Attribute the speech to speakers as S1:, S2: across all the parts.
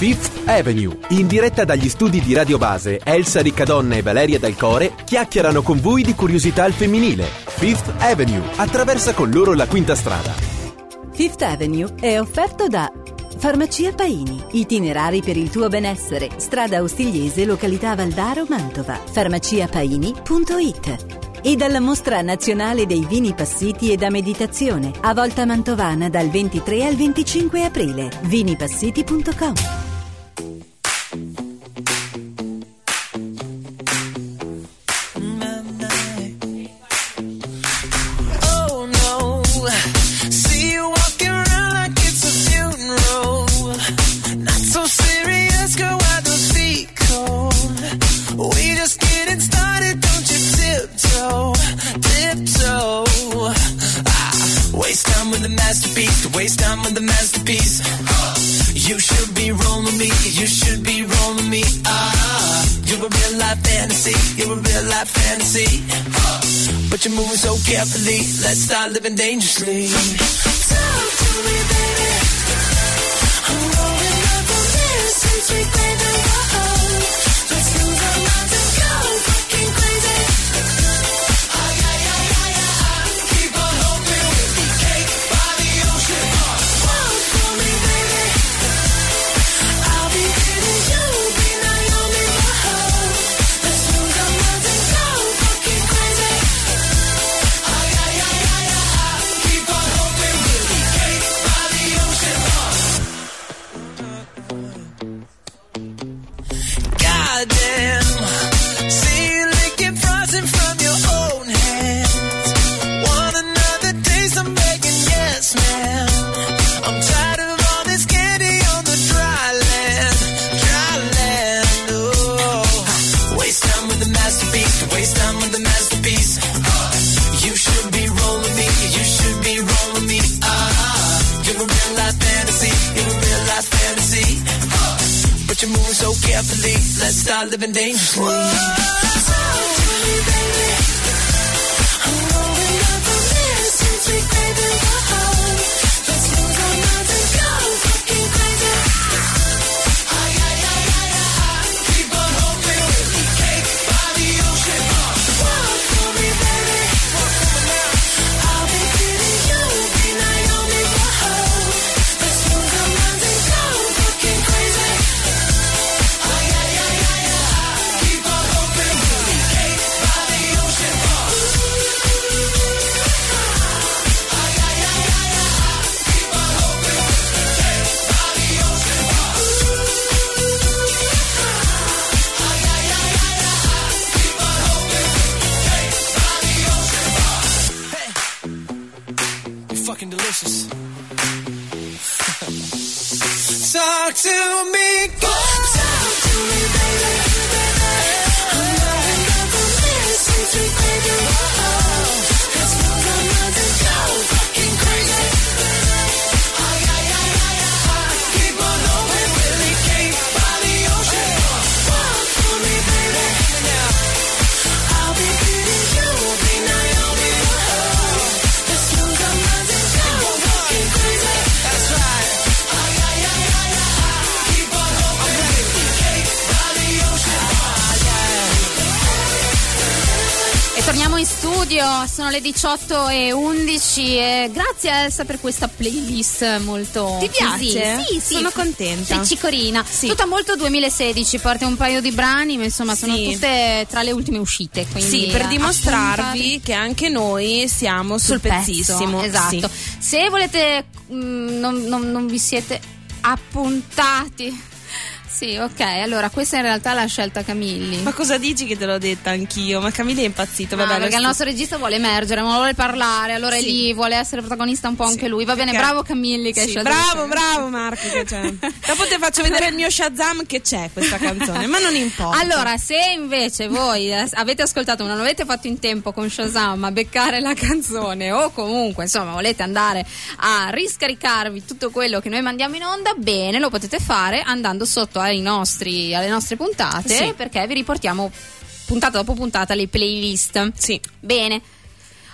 S1: Fifth Avenue. In diretta dagli studi di Radio Base, Elsa Riccadonna e Valeria Dal Core chiacchierano con voi di curiosità al femminile. Fifth Avenue attraversa con loro la quinta strada.
S2: Fifth Avenue è offerto da Farmacia Paini, itinerari per il tuo benessere, strada Austigliese, località Valdaro, Mantova. farmaciapaini.it. E dalla Mostra Nazionale dei Vini Passiti e da Meditazione, a Volta Mantovana dal 23 al 25 aprile. vinipassiti.com.
S3: Waste time with the masterpiece. You should be rolling me. You should be rolling me. You're a real life fantasy. You're a real life fantasy. But you're moving so carefully. Let's start living dangerously. Talk to me, baby. I'm rolling up on this since we played the road. Let's lose our minds and go fucking crazy. Keep on hoping we'll be cake by the ocean. Walk for me, baby. I'll be hitting you, be Naomi Mahal. Let's lose our minds and go fucking crazy. Keep on hoping we'll be cake by the ocean. Goddamn. See you licking frosting from your own hands. Want another taste? I'm begging, yes, ma'am. I'm tired of all this candy on the dry land. Dry land, oh. Waste time with the masterpiece. Waste time with the masterpiece. You should be rolling me. You should be rolling me. You're a real life fantasy. You're a real life fantasy. But you're moving so carefully. Let's start living dangerously. Talk to me, baby. I'm rolling up on this since we played the road. Let's lose our minds and go fucking crazy. Keep on hoping we'll be cake by the ocean. Walk for me, baby. I'll be hitting you, be Naomi Mahal. Let's lose our minds and go fucking crazy. Keep on hoping we'll be cake by the ocean. Keep on hoping we'll be cake by the ocean. Keep on hoping we'll be cake by the ocean. Hey, you're fucking delicious. Talk to me, talk to me, baby. I'm rolling up on this since we played the road. Let's lose our minds and go fucking crazy. Keep on hoping we'll be cake by the ocean. Walk for me, baby. I'll be hitting you, be Naomi Mahal. Let's lose our minds and go fucking crazy. That's right. Keep on hoping we'll be cake by the ocean.
S4: E torniamo in studio, sono le 18:11 e grazie a Elsa per questa playlist molto...
S5: Ti piace?
S4: Così. Sì,
S5: Sono contenta.
S4: Sei cicorina.
S5: Sì.
S4: Tutta molto 2016, porti un paio di brani, ma insomma sono
S5: Sì.
S4: tutte tra le ultime uscite. Quindi
S5: Sì, per dimostrarvi
S4: appuntate
S5: che anche noi siamo sul pezzissimo.
S4: pezzo. Esatto.
S5: Sì.
S4: Se volete, non vi siete appuntati. Sì, ok, allora questa è in realtà la scelta Camilli.
S5: Ma cosa dici che te l'ho detta anch'io? Ma Camilla è impazzito.
S4: No,
S5: Vabbè,
S4: perché il nostro regista vuole emergere, ma vuole parlare, allora è
S5: Sì.
S4: lì, vuole essere protagonista un po' anche
S5: Sì,
S4: lui. Va bene,
S5: perché-
S4: bravo Camilli che hai
S5: Sì,
S4: scelto.
S5: bravo Marco che c'è. Dopo ti faccio vedere il mio Shazam che c'è questa canzone, ma non importa.
S4: Allora, se invece voi avete ascoltato, ma non avete fatto in tempo con Shazam a beccare la canzone o comunque, insomma, volete andare a riscaricarvi tutto quello che noi mandiamo in onda, bene, lo potete fare andando sotto alle nostre puntate,
S5: Sì.
S4: perché vi riportiamo puntata dopo puntata le playlist.
S5: Sì.
S4: Bene.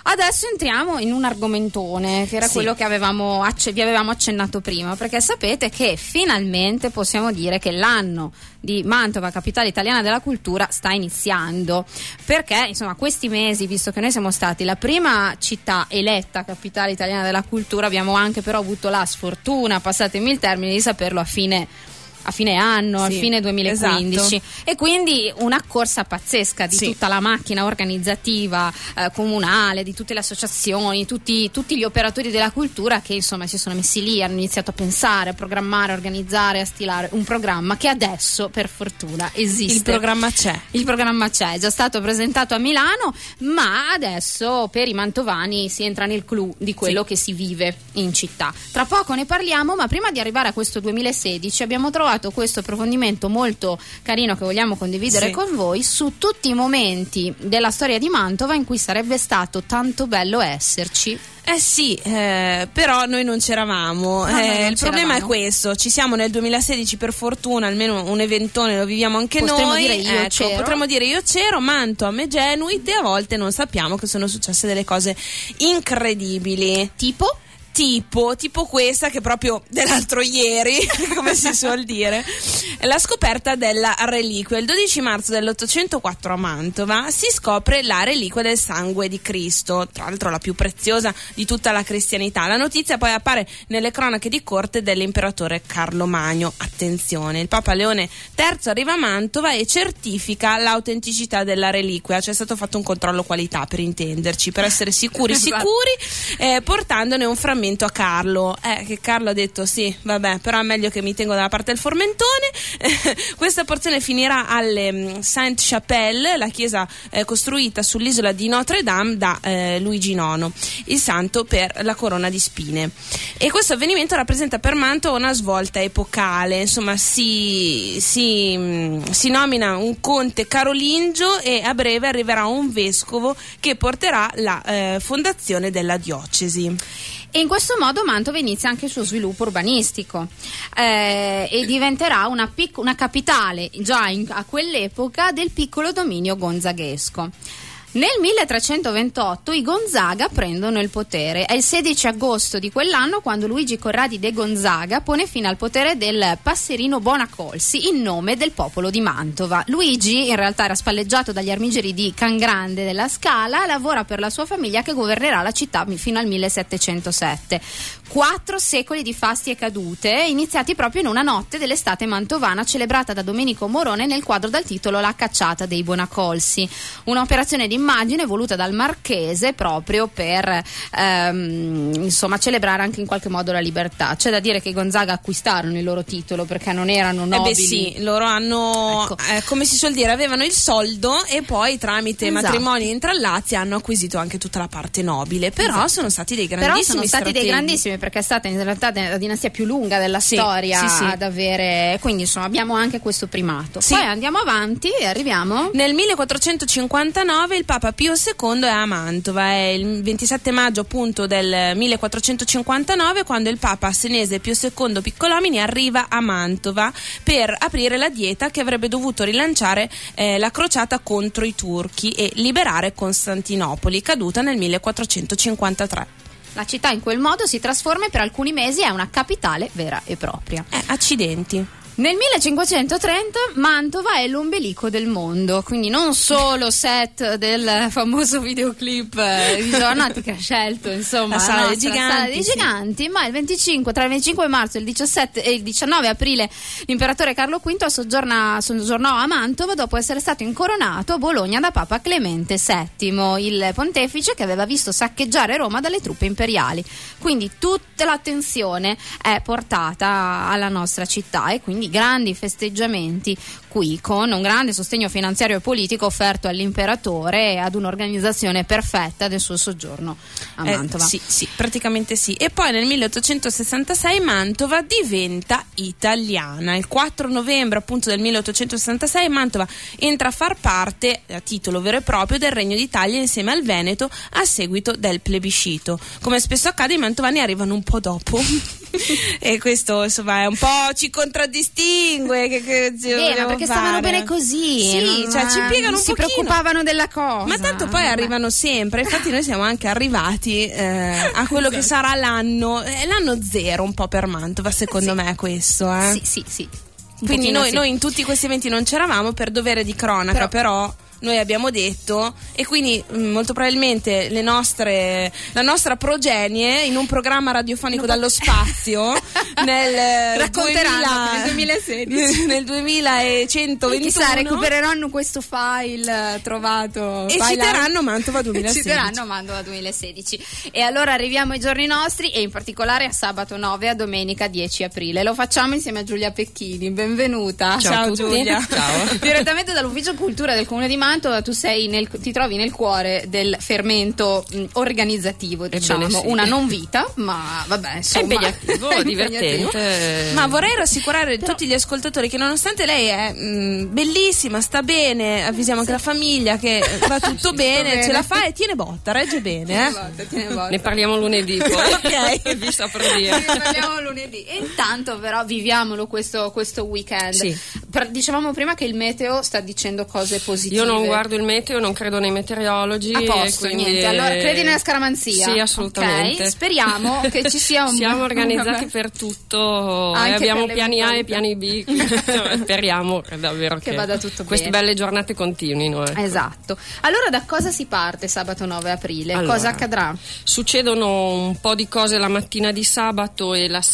S4: Adesso entriamo in un argomentone che era quello che vi avevamo accennato prima, perché sapete che finalmente possiamo dire che l'anno di Mantova, capitale italiana della cultura, sta iniziando, perché insomma questi mesi, visto che noi siamo stati la prima città eletta capitale italiana della cultura, abbiamo anche però avuto la sfortuna, passatemi il termine, di saperlo a fine anno, a fine 2015, esatto. E quindi una corsa pazzesca di tutta la macchina organizzativa comunale, di tutte le associazioni, tutti gli operatori della cultura che insomma si sono messi lì, hanno iniziato a pensare, a programmare, a organizzare, a stilare un programma che adesso per fortuna esiste. Il programma c'è, è già stato presentato a Milano, ma adesso per i mantovani si entra nel clou di quello che si vive in città. Tra poco ne parliamo, ma prima di arrivare a questo 2016 abbiamo trovato questo approfondimento molto carino che vogliamo condividere con voi su tutti i momenti della storia di Mantova in cui sarebbe stato tanto bello esserci.
S5: Però noi non c'eravamo. Il problema è questo: ci siamo nel 2016 per fortuna, almeno un eventone lo viviamo anche noi. Potremmo dire io c'ero, Mantova, me Genuit, e a volte non sappiamo che sono successe delle cose incredibili. Tipo questa che proprio dell'altro ieri, come si suol dire, la scoperta della reliquia. Il 12 marzo dell'804 a Mantova si scopre la reliquia del sangue di Cristo, tra l'altro la più preziosa di tutta la cristianità. La notizia poi appare nelle cronache di corte dell'imperatore Carlo Magno. Attenzione, il Papa Leone III arriva a Mantova e certifica l'autenticità della reliquia. C'è stato fatto un controllo qualità, per intenderci, per essere sicuri, portandone un frammento a Carlo, che Carlo ha detto sì, vabbè, però è meglio che mi tengo dalla parte del formentone. Questa porzione finirà alle Sainte-Chapelle, la chiesa costruita sull'isola di Notre Dame da Luigi IX, il santo per la corona di spine. E questo avvenimento rappresenta per Mantova una svolta epocale. Insomma, si nomina un conte carolingio e a breve arriverà un vescovo che porterà la fondazione della diocesi.
S4: E in questo modo Mantova inizia anche il suo sviluppo urbanistico e diventerà una capitale già a quell'epoca del piccolo dominio gonzaghesco. Nel 1328 i Gonzaga prendono il potere. È il 16 agosto di quell'anno quando Luigi Corradi de Gonzaga pone fine al potere del passerino Bonacolsi in nome del popolo di Mantova. Luigi in realtà era spalleggiato dagli armigeri di Cangrande della Scala, lavora per la sua famiglia che governerà la città fino al 1707. 4 secoli di fasti e cadute iniziati proprio in una notte dell'estate mantovana celebrata da Domenico Morone nel quadro dal titolo La cacciata dei Bonacolsi, un'operazione di immagine voluta dal Marchese proprio per celebrare anche in qualche modo la libertà. C'è da dire che i Gonzaga acquistarono il loro titolo perché non erano nobili.
S5: Loro hanno come si suol dire, avevano il soldo e poi tramite matrimoni intrallazzi hanno acquisito anche tutta la parte nobile, però sono stati dei grandissimi perché è stata in realtà la dinastia più lunga della storia ad avere, quindi insomma abbiamo anche questo primato. Poi andiamo avanti e arriviamo nel 1459. Il Papa Pio II è a Mantova, è il 27 maggio appunto del 1459 quando il Papa senese Pio II Piccolomini arriva a Mantova per aprire la dieta che avrebbe dovuto rilanciare la crociata contro i turchi e liberare Costantinopoli, caduta nel 1453.
S4: La città in quel modo si trasforma e per alcuni mesi è una capitale vera e propria.
S5: Accidenti.
S4: Nel 1530 Mantova è l'ombelico del mondo, quindi non solo set del famoso videoclip di Giovanotti che ha scelto insomma
S5: la sala dei
S4: giganti, ma tra il 25 marzo e il 17 e il 19 aprile l'imperatore Carlo V soggiornò a Mantova dopo essere stato incoronato a Bologna da Papa Clemente VII, il pontefice che aveva visto saccheggiare Roma dalle truppe imperiali. Quindi tutta l'attenzione è portata alla nostra città e quindi grandi festeggiamenti qui con un grande sostegno finanziario e politico offerto all'imperatore e ad un'organizzazione perfetta del suo soggiorno a Mantova.
S5: Sì, praticamente sì. E poi nel 1866 Mantova diventa italiana. Il 4 novembre appunto del 1866 Mantova entra a far parte a titolo vero e proprio del Regno d'Italia insieme al Veneto a seguito del plebiscito. Come spesso accade, i mantovani arrivano un po' dopo. E questo insomma è un po' ci contraddistingue.
S4: Ma perché stavano bene così?
S5: Sì, cioè ci piegano un
S4: pochino. Si preoccupavano della cosa.
S5: Ma tanto poi arrivano sempre. Infatti noi siamo anche arrivati a quello che sarà l'anno zero un po' per Mantova, secondo me questo.
S4: Sì.
S5: Quindi noi in tutti questi eventi non c'eravamo per dovere di cronaca, però noi abbiamo detto, e quindi molto probabilmente la nostra progenie in un programma radiofonico dallo spazio
S4: racconteranno nel 2016
S5: nel 2121
S4: chissà, recupereranno questo file trovato
S5: e citeranno Mantova
S4: 2016. E allora arriviamo ai giorni nostri, e in particolare a sabato 9 a domenica 10 aprile. Lo facciamo insieme a Giulia Pecchini. Benvenuta.
S5: Ciao Giulia.
S6: Ciao.
S4: Direttamente dall'ufficio cultura del Comune di Mantova. Tu ti trovi nel cuore del fermento organizzativo, diciamo,
S6: sì.
S4: Una non vita, ma vabbè, insomma,
S6: è impegnativo, divertente.
S5: Ma vorrei rassicurare tutti gli ascoltatori che nonostante lei è bellissima, sta bene, avvisiamo anche la famiglia che va tutto bene, ce la fa e tiene botta, regge bene.
S4: Tiene botta.
S6: Ne parliamo lunedì poi.
S5: Ok.
S6: Vi saprò dire.
S4: Ne parliamo lunedì. E intanto però viviamolo questo weekend.
S6: Sì.
S4: Dicevamo prima che il meteo sta dicendo cose positive.
S6: Io non guardo il meteo, non credo nei meteorologi.
S4: A posto,
S6: quindi
S4: niente. Allora, credi nella scaramanzia?
S6: Sì, assolutamente.
S4: Okay. Speriamo che ci sia
S6: Siamo organizzati per tutto,
S4: anche
S6: abbiamo
S4: per
S6: piani A e piani B. Speriamo davvero che
S4: vada tutto
S6: queste
S4: bene.
S6: Belle giornate continuino. Ecco.
S4: Esatto. Allora, da cosa si parte sabato 9 aprile?
S6: Allora,
S4: cosa accadrà?
S6: Succedono un po' di cose la mattina di sabato e la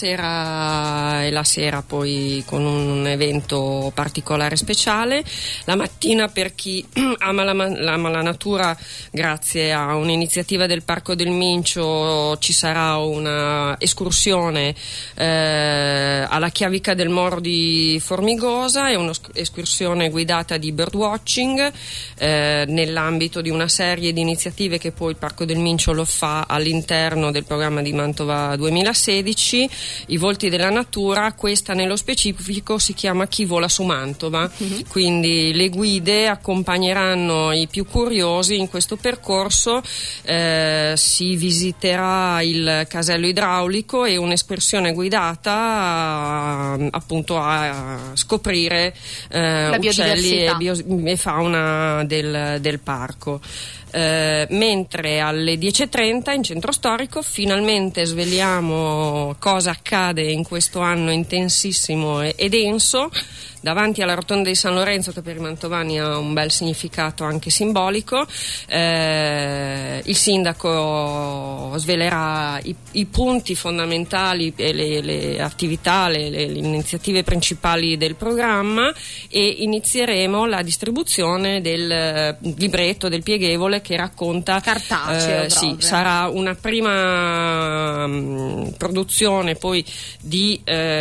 S6: sera poi con un evento particolare speciale. La mattina, per chi ama la natura, grazie a un'iniziativa del Parco del Mincio ci sarà una escursione alla Chiavica del Moro di Formigosa, è un'escursione guidata di birdwatching nell'ambito di una serie di iniziative che poi il Parco del Mincio lo fa all'interno del programma di Mantova 2016, I Volti della Natura. Questa nello specifico si chiama Chi vola su Mantova, quindi le guide accompagneranno i più curiosi in questo percorso. Si visiterà il casello idraulico e un'escursione guidata appunto a scoprire uccelli e fauna del parco. Mentre alle 10.30 in centro storico finalmente sveliamo cosa accade in questo anno intensissimo e denso davanti alla rotonda di San Lorenzo, che per i mantovani ha un bel significato anche simbolico. Il sindaco svelerà i punti fondamentali e le attività, le iniziative principali del programma, e inizieremo la distribuzione del libretto, del pieghevole che racconta
S4: cartaceo.
S6: Sì, sarà una prima produzione poi di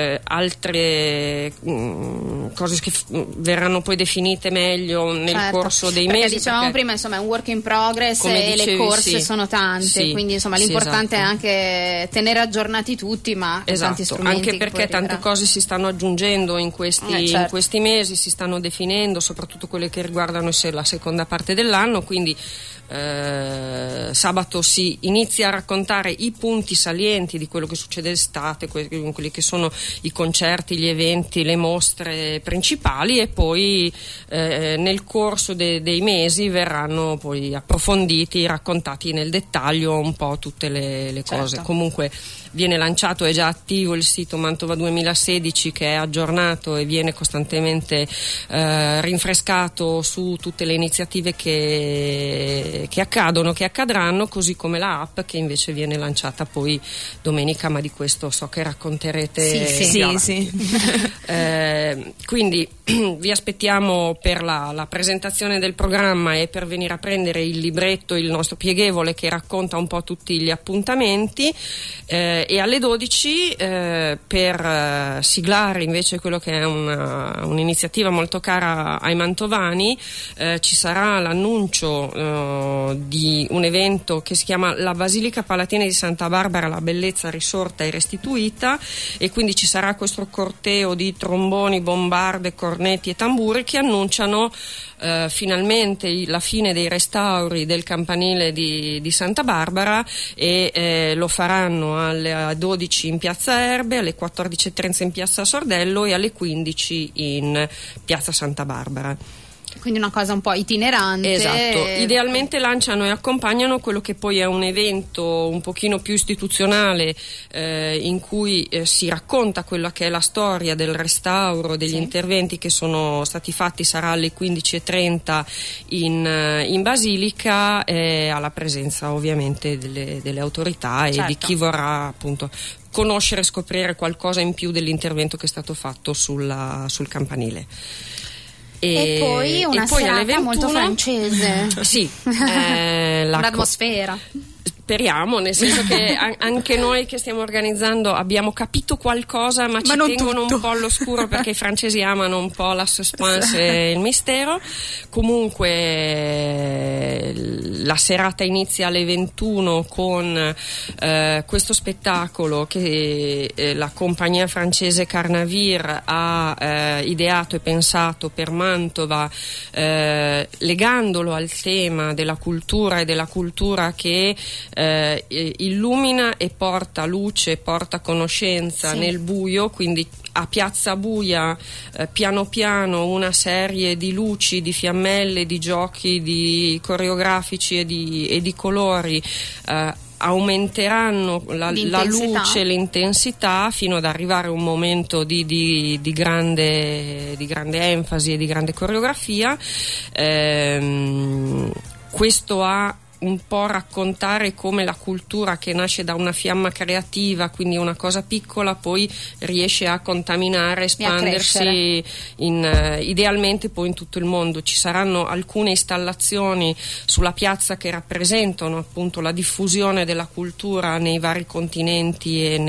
S6: altre cose che verranno poi definite meglio nel corso dei mesi.
S4: Perché dicevamo prima, insomma, è un work in progress e dicevi, le corse sono tante, quindi insomma l'importante è anche tenere aggiornati tutti, ma tanti strumenti.
S6: Anche perché tante cose si stanno aggiungendo in questi mesi, si stanno definendo, soprattutto quelle che riguardano la seconda parte dell'anno, quindi sabato si inizia a raccontare i punti salienti di quello che succede d'estate, quelli che sono i concerti, gli eventi, le mostre principali, e poi nel corso dei mesi verranno poi approfonditi, raccontati nel dettaglio un po' tutte le cose. Comunque viene lanciato, è già attivo il sito Mantova 2016, che è aggiornato e viene costantemente rinfrescato su tutte le iniziative che accadono, che accadranno, così come la app che invece viene lanciata poi domenica, ma di questo so che racconterete.
S5: Sì.
S6: Quindi vi aspettiamo per la presentazione del programma e per venire a prendere il libretto, il nostro pieghevole che racconta un po' tutti gli appuntamenti, e alle 12 per siglare invece quello che è un'iniziativa molto cara ai mantovani, ci sarà l'annuncio di un evento che si chiama La Basilica Palatina di Santa Barbara, la bellezza risorta e restituita, e quindi ci sarà questo corteo di tromboni, bombarde, cornetti e tamburi che annunciano finalmente la fine dei restauri del campanile di Santa Barbara, e lo faranno alle alle 12 in piazza Erbe, alle 14:30 in piazza Sordello e alle 15 in piazza Santa Barbara.
S4: Quindi una cosa un po' itinerante.
S6: Esatto, idealmente lanciano e accompagnano quello che poi è un evento un pochino più istituzionale, in cui si racconta quella che è la storia del restauro, degli interventi che sono stati fatti. Sarà alle 15:30 in Basilica, alla presenza ovviamente delle autorità e di chi vorrà appunto conoscere e scoprire qualcosa in più dell'intervento che è stato fatto sul campanile.
S4: E poi una serata
S6: alle 21,
S4: molto francese.
S6: Sì,
S4: un'atmosfera.
S6: Speriamo, nel senso che anche noi che stiamo organizzando abbiamo capito qualcosa, ma ci tengono un po' all'oscuro perché i francesi amano un po' la suspense e il mistero. Comunque la serata inizia alle 21 con questo spettacolo che la compagnia francese Carnavir ha ideato e pensato per Mantova, legandolo al tema della cultura e della cultura che illumina e porta luce, porta conoscenza nel buio, quindi a Piazza Buia piano piano una serie di luci, di fiammelle, di giochi, di coreografici e di colori aumenteranno la luce, l'intensità, fino ad arrivare a un momento di grande enfasi e di grande coreografia. Questo ha un po' raccontare come la cultura che nasce da una fiamma creativa, quindi una cosa piccola, poi riesce a contaminare, espandersi idealmente poi in tutto il mondo. Ci saranno alcune installazioni sulla piazza che rappresentano appunto la diffusione della cultura nei vari continenti e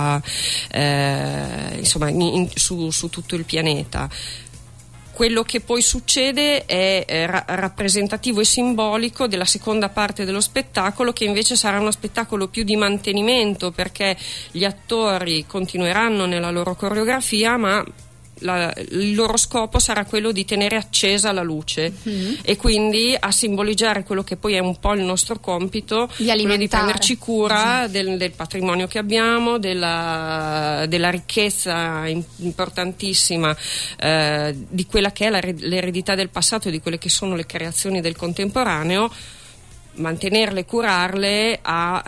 S6: su tutto il pianeta. Quello che poi succede è rappresentativo e simbolico della seconda parte dello spettacolo, che invece sarà uno spettacolo più di mantenimento, perché gli attori continueranno nella loro coreografia, ma il loro scopo sarà quello di tenere accesa la luce e quindi a simboleggiare quello che poi è un po' il nostro compito, quello di prenderci cura del patrimonio che abbiamo, della ricchezza importantissima, di quella che è l'eredità del passato e di quelle che sono le creazioni del contemporaneo, mantenerle, curarle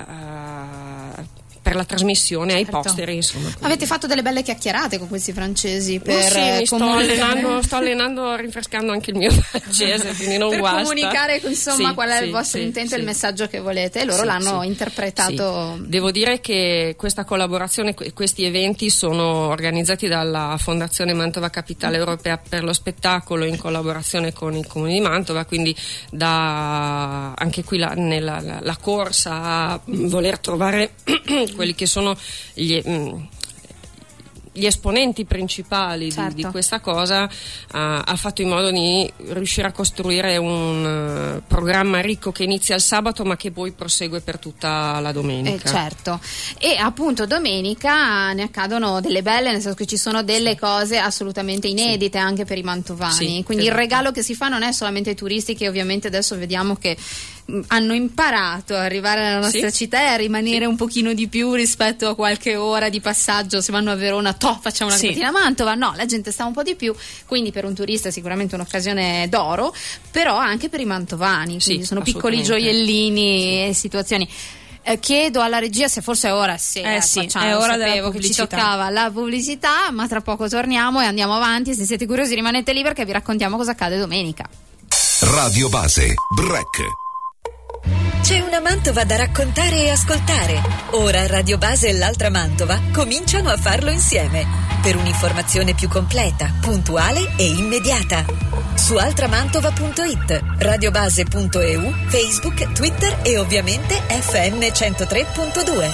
S6: per la trasmissione ai posteri, insomma.
S4: Avete fatto delle belle chiacchierate con questi francesi per
S6: mi sto allenando, rinfrescando anche il mio francese, quindi non
S4: per
S6: guasta.
S4: Comunicare insomma qual è il vostro intento e il messaggio che volete. Loro l'hanno interpretato.
S6: Devo dire che questa collaborazione, questi eventi sono organizzati dalla Fondazione Mantova Capitale Europea per lo Spettacolo in collaborazione con il Comune di Mantova, quindi anche qui la corsa a voler trovare quelli che sono gli esponenti principali di questa cosa, ha fatto in modo di riuscire a costruire un programma ricco che inizia il sabato ma che poi prosegue per tutta la domenica.
S4: E appunto domenica ne accadono delle belle, nel senso che ci sono delle cose assolutamente inedite anche per i mantovani, quindi il regalo che si fa non è solamente ai turisti, che ovviamente adesso vediamo che hanno imparato a arrivare nella nostra città e a rimanere un pochino di più rispetto a qualche ora di passaggio. Se vanno a Verona, facciamo una capatina a Mantova, no, la gente sta un po' di più, quindi per un turista è sicuramente un'occasione d'oro, però anche per i mantovani, quindi sono piccoli gioiellini e situazioni. Chiedo alla regia se forse è ora, è ora della pubblicità, che ci toccava la pubblicità, ma tra poco torniamo e andiamo avanti. Se siete curiosi rimanete lì perché vi raccontiamo cosa accade domenica.
S7: Radio Base Break.
S2: C'è una Mantova da raccontare e ascoltare. Ora Radio Base e l'altra Mantova cominciano a farlo insieme. Per un'informazione più completa, puntuale e immediata. Su altramantova.it, radiobase.eu, Facebook, Twitter e ovviamente FM 103.2.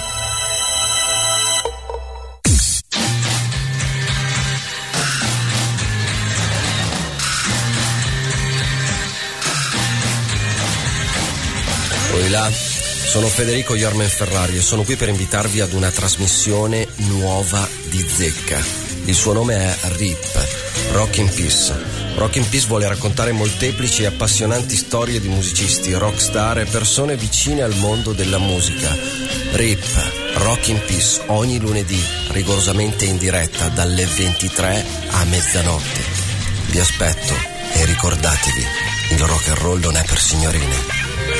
S8: Sono Federico Jormen Ferrari e sono qui per invitarvi ad una trasmissione nuova di Zecca. Il suo nome è RIP, Rock in Peace. Rock in Peace vuole raccontare molteplici e appassionanti storie di musicisti, rockstar e persone vicine al mondo della musica. RIP, Rock in Peace ogni lunedì, rigorosamente in diretta dalle 23 a mezzanotte. Vi aspetto e ricordatevi, il rock and roll non è per signorine.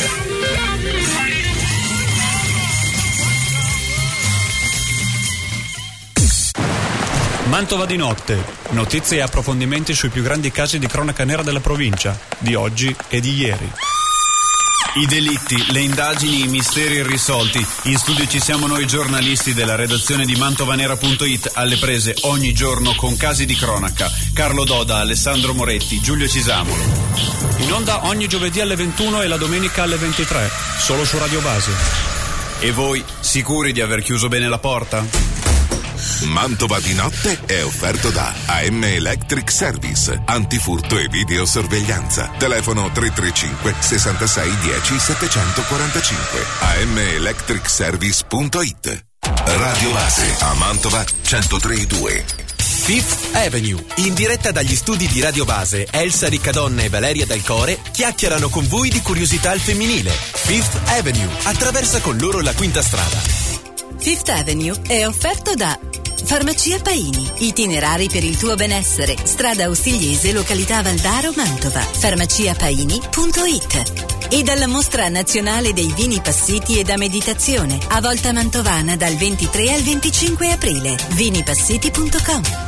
S9: Mantova di notte. Notizie e approfondimenti sui più grandi casi di cronaca nera della provincia, di oggi e di ieri.
S10: I delitti, le indagini, i misteri irrisolti. In studio ci siamo noi giornalisti della redazione di mantovanera.it, alle prese ogni giorno con casi di cronaca. Carlo Doda, Alessandro Moretti, Giulio Cisamolo.
S9: In onda ogni giovedì alle 21 e la domenica alle 23, solo su Radio Base.
S10: E voi, sicuri di aver chiuso bene la porta?
S7: Mantova di notte è offerto da AM Electric Service, antifurto e videosorveglianza. Telefono 335 66 10 745. amelectricservice.it. Radio Base a Mantova 103.2.
S1: Fifth Avenue, in diretta dagli studi di Radio Base, Elsa Riccadonna e Valeria Dal Core chiacchierano con voi di curiosità al femminile. Fifth Avenue, attraversa con loro la quinta strada.
S2: Fifth Avenue è offerto da Farmacia Paini, itinerari per il tuo benessere, strada Austigliese, località Valdaro, Mantova, farmaciapaini.it. E dalla Mostra Nazionale dei Vini Passiti e da Meditazione, a Volta Mantovana dal 23 al 25 aprile, vinipassiti.com.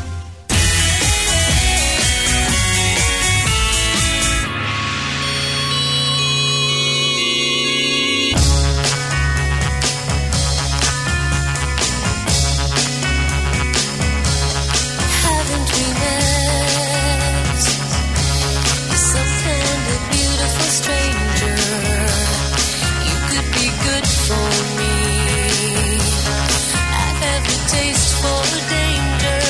S11: Taste for danger.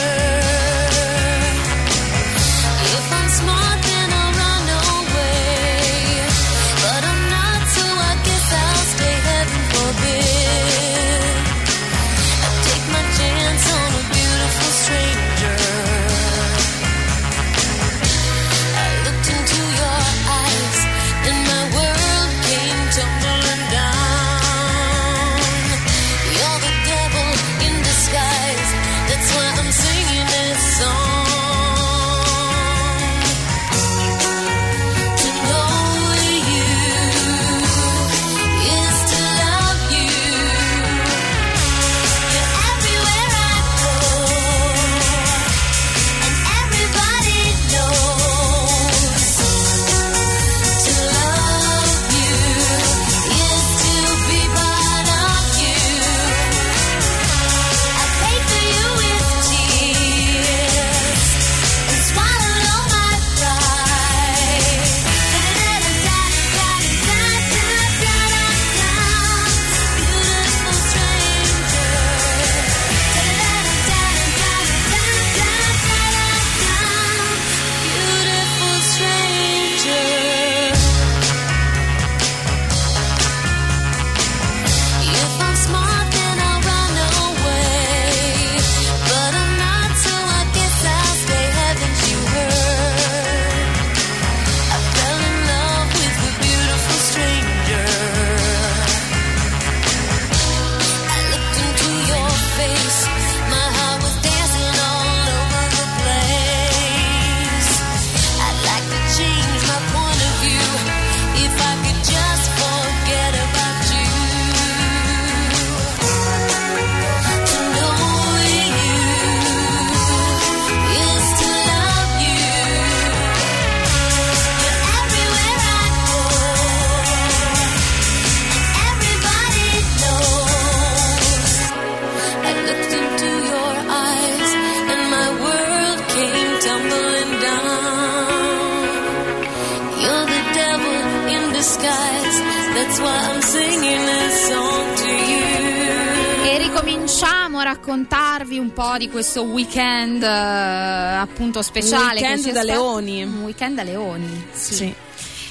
S4: Cominciamo a raccontarvi un po' di questo weekend appunto speciale.
S5: Un weekend da leoni.
S4: Un weekend da leoni, sì.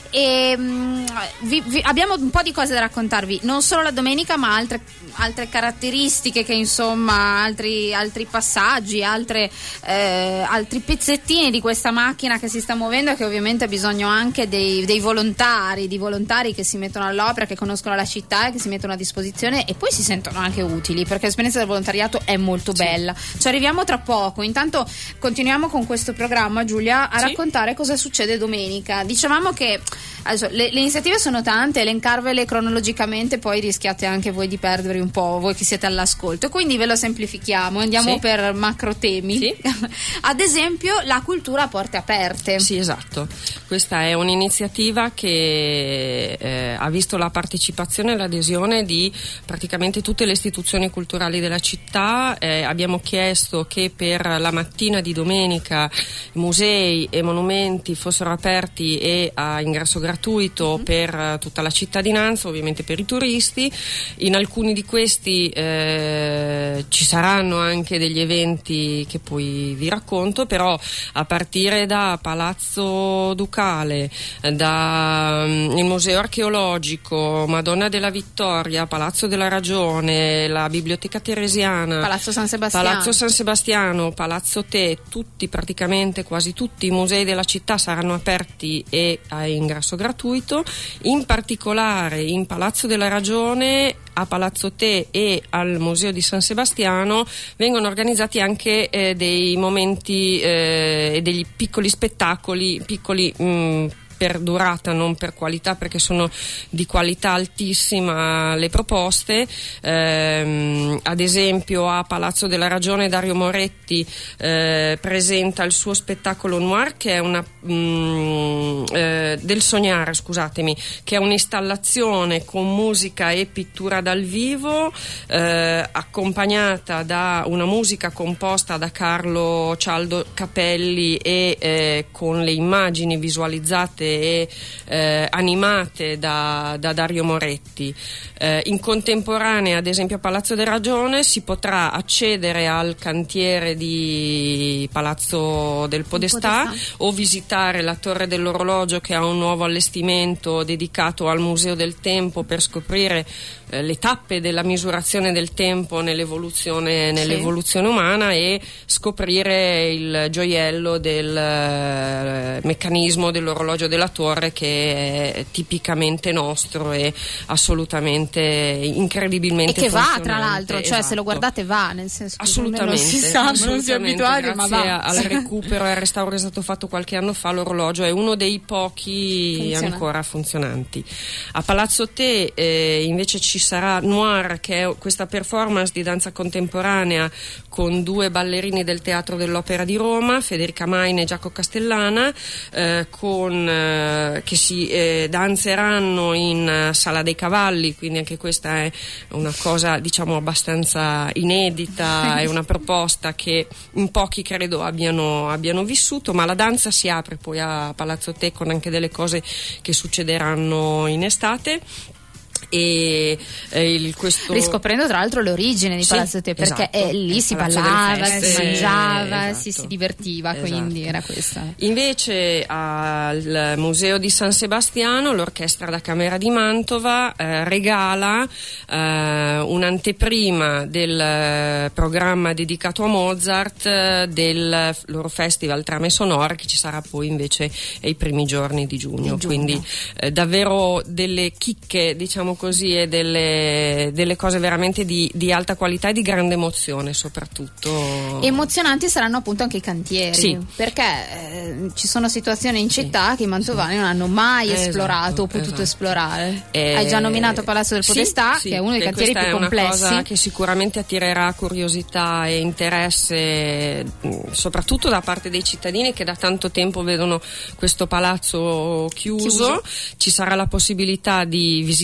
S4: E abbiamo un po' di cose da raccontarvi, non solo la domenica, ma altre caratteristiche che insomma, altri passaggi, altri pezzettini di questa macchina che si sta muovendo, e che ovviamente ha bisogno anche dei volontari che si mettono all'opera, che conoscono la città e che si mettono a disposizione e poi si sentono anche utili, perché l'esperienza del volontariato è molto bella. Ci arriviamo tra poco. Intanto continuiamo con questo programma, Giulia, a raccontare cosa succede domenica. Dicevamo che le iniziative sono tante, elencarvele cronologicamente poi rischiate anche voi di perdervi un po', voi che siete all'ascolto, quindi ve lo semplifichiamo, andiamo per macro temi. Ad esempio la cultura a porte aperte.
S6: Sì, esatto, questa è un'iniziativa che ha visto la partecipazione e l'adesione di praticamente tutte le istituzioni culturali della città. Abbiamo chiesto che per la mattina di domenica musei e monumenti fossero aperti e a ingresso gratuito per tutta la cittadinanza, ovviamente per i turisti. In alcuni di questi ci saranno anche degli eventi che poi vi racconto, però a partire da Palazzo Ducale, da il Museo Archeologico, Madonna della Vittoria, Palazzo della Ragione, la Biblioteca Teresiana,
S4: Palazzo San Sebastiano,
S6: Palazzo Te, praticamente quasi tutti i musei della città saranno aperti e a ingresso gratuito. In particolare in Palazzo della Ragione, a Palazzo Te e al Museo di San Sebastiano vengono organizzati anche dei momenti e degli piccoli spettacoli, per durata, non per qualità, perché sono di qualità altissima le proposte. Ad esempio a Palazzo della Ragione Dario Moretti presenta il suo spettacolo Noir, che è del Sognare, scusatemi, che è un'installazione con musica e pittura dal vivo, accompagnata da una musica composta da Carlo Cialdo Capelli e con le immagini visualizzate e animate da Dario Moretti. In contemporanea, ad esempio a Palazzo della Ragione, si potrà accedere al cantiere di Palazzo del Podestà o visitare la Torre dell'Orologio, che ha un nuovo allestimento dedicato al Museo del Tempo, per scoprire le tappe della misurazione del tempo nell'evoluzione umana e scoprire il gioiello del meccanismo dell'orologio della torre, che è tipicamente nostro e assolutamente incredibilmente
S4: e che
S6: funzionante.
S4: Va, tra l'altro, cioè se lo guardate va, nel senso che
S6: assolutamente,
S4: non si sa, non si è abituati, ma va.
S6: Grazie al recupero e al restauro che è stato fatto qualche anno fa, l'orologio è uno dei pochi ancora funzionanti. A Palazzo Te invece ci sarà Noir, che è questa performance di danza contemporanea con due ballerini del Teatro dell'Opera di Roma, Federica Maine e Giacomo Castellana, che si danzeranno in Sala dei Cavalli, quindi anche questa è una cosa, diciamo, abbastanza inedita, è una proposta che in pochi credo abbiano vissuto, ma la danza si apre poi a Palazzo Te con anche delle cose che succederanno in estate. E
S4: riscoprendo tra l'altro l'origine di Palazzo Te, perché lì si ballava, si mangiava, si divertiva, quindi era questa.
S6: Invece al Museo di San Sebastiano l'Orchestra da Camera di Mantova regala un'anteprima del programma dedicato a Mozart del loro festival Trame Sonore, che ci sarà poi invece ai primi giorni di giugno. Quindi davvero delle chicche, diciamo così, e delle cose veramente di alta qualità e di grande emozione, soprattutto.
S4: Emozionanti saranno appunto anche i cantieri, perché ci sono situazioni in città che i mantovani non hanno mai esplorato o potuto esplorare. Hai già nominato Palazzo del Podestà, che è uno dei cantieri più complessi.
S6: È una cosa che sicuramente attirerà curiosità e interesse, soprattutto da parte dei cittadini che da tanto tempo vedono questo palazzo chiuso. Ci sarà la possibilità di visitare il cantiere,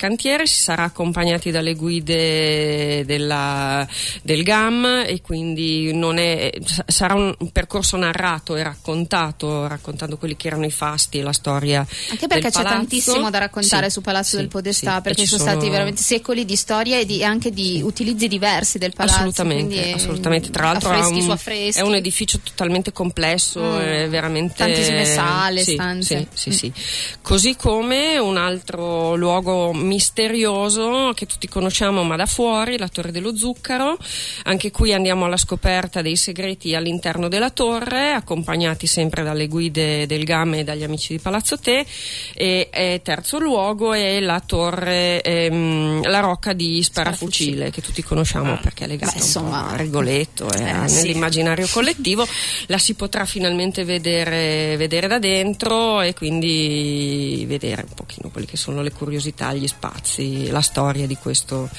S6: cantiere, si sarà accompagnati dalle guide del GAM, e quindi sarà un percorso narrato e raccontando quelli che erano i fasti e la storia
S4: anche perché
S6: del
S4: c'è
S6: palazzo.
S4: Tantissimo da raccontare su Palazzo del Podestà, perché sono stati veramente secoli di storia e anche di utilizzi diversi del palazzo.
S6: Assolutamente. Tra l'altro
S4: affreschi su affreschi.
S6: È un edificio totalmente complesso, è veramente
S4: tantissime sale, stanze.
S6: Sì. Così come un altro luogo misterioso che tutti conosciamo ma da fuori, la Torre dello Zucchero. Anche qui andiamo alla scoperta dei segreti all'interno della torre, accompagnati sempre dalle guide del GAM e dagli amici di Palazzo Te. E terzo luogo è la torre, la rocca di Sparafucile, che tutti conosciamo perché è legata a Rigoletto e nell'immaginario collettivo. La si potrà finalmente vedere da dentro, e quindi vedere un pochino quelle che sono le curiosità, gli spazi, la storia di questo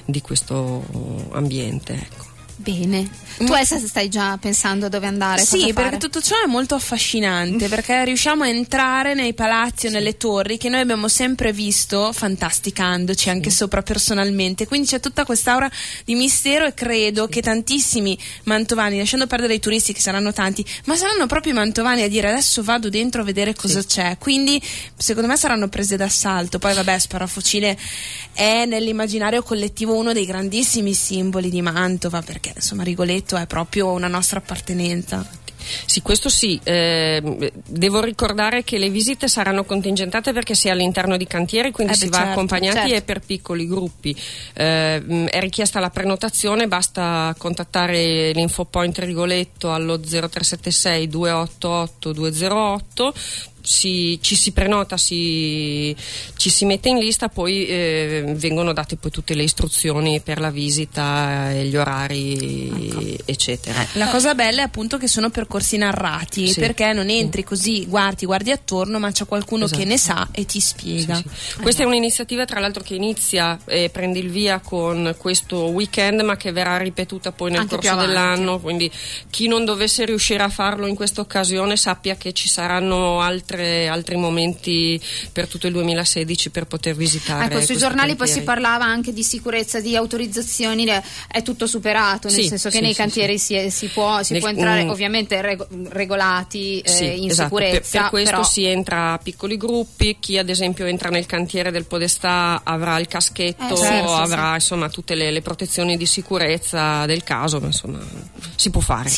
S6: ambiente, ecco.
S4: Bene. Tu Elsa stai già pensando dove andare?
S5: Sì, perché tutto ciò è molto affascinante, perché riusciamo a entrare nei palazzi o nelle torri che noi abbiamo sempre visto fantasticandoci anche sopra personalmente, quindi c'è tutta quest'aura di mistero, e credo che tantissimi mantovani, lasciando perdere i turisti che saranno tanti, ma saranno proprio i mantovani a dire adesso vado dentro a vedere cosa c'è, quindi secondo me saranno prese d'assalto. Poi vabbè, Sparafucile è nell'immaginario collettivo uno dei grandissimi simboli di Mantova, perché insomma Rigoletto è proprio una nostra appartenenza.
S6: Sì, questo sì. Devo ricordare che le visite saranno contingentate perché si è all'interno di cantieri, quindi si va accompagnati e per piccoli gruppi. È richiesta la prenotazione, basta contattare l'Infopoint Rigoletto allo 0376 288 208. Ci si prenota, ci si mette in lista, poi vengono date poi tutte le istruzioni per la visita, gli orari, eccetera.
S5: La cosa bella è appunto che sono percorsi narrati, perché non entri così, guardi attorno, ma c'è qualcuno che ne sa e ti spiega.
S6: Questa è un'iniziativa tra l'altro che inizia e prende il via con questo weekend, ma che verrà ripetuta poi nel corso dell'anno, quindi chi non dovesse riuscire a farlo in questa occasione sappia che ci saranno altri momenti per tutto il 2016 per poter visitare.
S4: Ecco, sui giornali poi si parlava anche di sicurezza, di autorizzazioni, è tutto superato, nel senso che nei cantieri si può entrare ovviamente regolati in sicurezza.
S6: Per questo
S4: però
S6: si entra a piccoli gruppi, chi ad esempio entra nel cantiere del Podestà avrà il caschetto, avrà insomma tutte le protezioni di sicurezza del caso, ma insomma si può fare.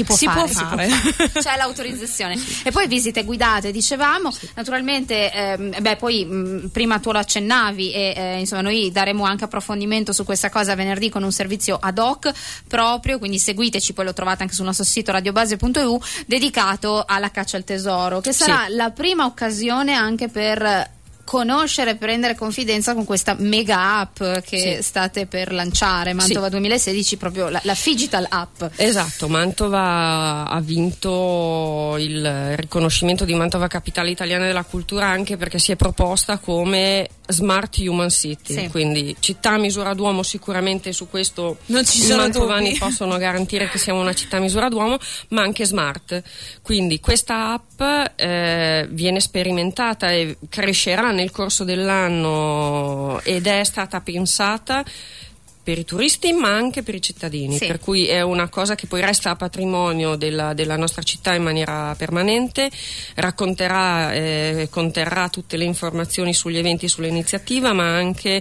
S4: C'è l'autorizzazione. E poi visite guidate, dicevamo. Naturalmente poi prima tu lo accennavi e insomma noi daremo anche approfondimento su questa cosa venerdì con un servizio ad hoc proprio, quindi seguiteci, poi lo trovate anche sul nostro sito radiobase.eu, dedicato alla caccia al tesoro, che sarà la prima occasione anche per conoscere, prendere confidenza con questa mega app che state per lanciare, Mantova 2016, proprio la Phygital app.
S6: Esatto, Mantova ha vinto il riconoscimento di Mantova Capitale Italiana della Cultura anche perché si è proposta come Smart Human City, quindi città a misura d'uomo. Sicuramente su questo
S5: non ci
S6: i mantovani possono garantire che siamo una città a misura d'uomo, ma anche smart, quindi questa app viene sperimentata e crescerà nel corso dell'anno ed è stata pensata per i turisti ma anche per i cittadini, per cui è una cosa che poi resta a patrimonio della nostra città in maniera permanente, racconterà, conterrà tutte le informazioni sugli eventi, sull'iniziativa, ma anche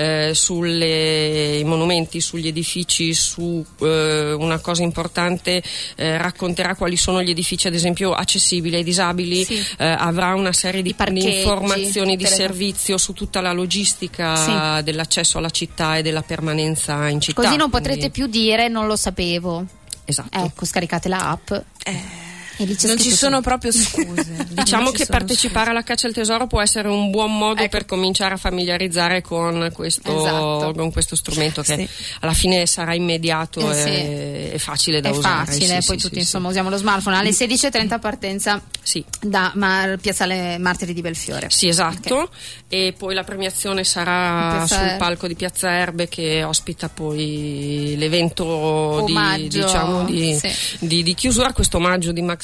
S6: sui monumenti, sugli edifici, su una cosa importante, racconterà quali sono gli edifici ad esempio accessibili ai disabili, avrà una serie di informazioni di servizio su tutta la logistica dell'accesso alla città e della permanenza in città.
S4: Così non potrete più dire non lo sapevo.
S6: Esatto.
S4: Ecco, scaricate la app.
S5: E non ci sono proprio scuse.
S6: Diciamo che partecipare alla caccia al tesoro può essere un buon modo per cominciare a familiarizzare con questo, con questo strumento che alla fine sarà immediato e facile da usare.
S4: Facile, poi tutti insomma usiamo lo smartphone. Alle 16:30 partenza da Piazzale Martiri di Belfiore.
S6: Sì, esatto. E poi la premiazione sarà sul palco di Piazza Erbe, che ospita poi l'evento di chiusura, questo omaggio di Max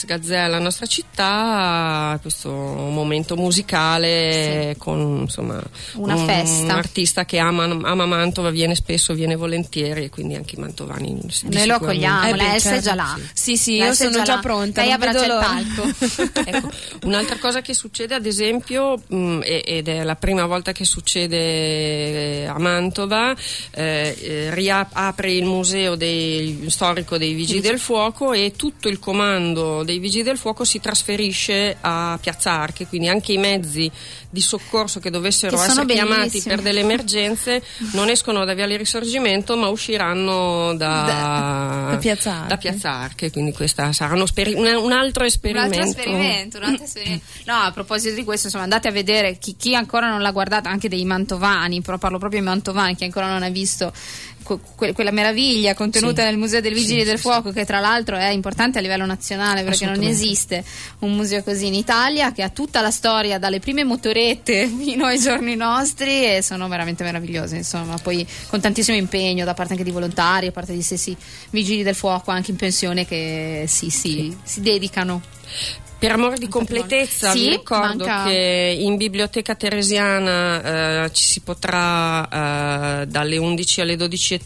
S6: Gazzè alla nostra città, questo momento musicale con insomma
S4: una festa.
S6: Un artista che ama Mantova, viene spesso, viene volentieri, e quindi anche i mantovani
S4: noi lo accogliamo. La Elsa è già là.
S5: Sì, io sono già pronta.
S4: Lei abbraccia il palco.
S6: Ecco, un'altra cosa che succede, ad esempio, ed è la prima volta che succede a Mantova, riapre il museo storico dei Vigili del Fuoco, e tutto il comando dei Vigili del Fuoco si trasferisce a Piazza Arche, quindi anche i mezzi di soccorso che dovessero essere chiamati per delle emergenze non escono da Viale Risorgimento, ma usciranno da Piazza Arche, quindi questa sarà un altro esperimento.
S4: No, a proposito di questo, insomma, andate a vedere, chi ancora non l'ha guardata, anche dei mantovani, però parlo proprio ai mantovani, chi ancora non ha visto quella meraviglia contenuta nel Museo dei Vigili del Fuoco, che tra l'altro è importante a livello nazionale, perché non esiste un museo così in Italia, che ha tutta la storia dalle prime motorette fino ai giorni nostri, e sono veramente meravigliosi, insomma, poi con tantissimo impegno da parte anche di volontari, da parte di stessi Vigili del Fuoco anche in pensione, che si dedicano.
S6: Per amore di completezza, vi ricordo che in Biblioteca Teresiana ci si potrà dalle 11 alle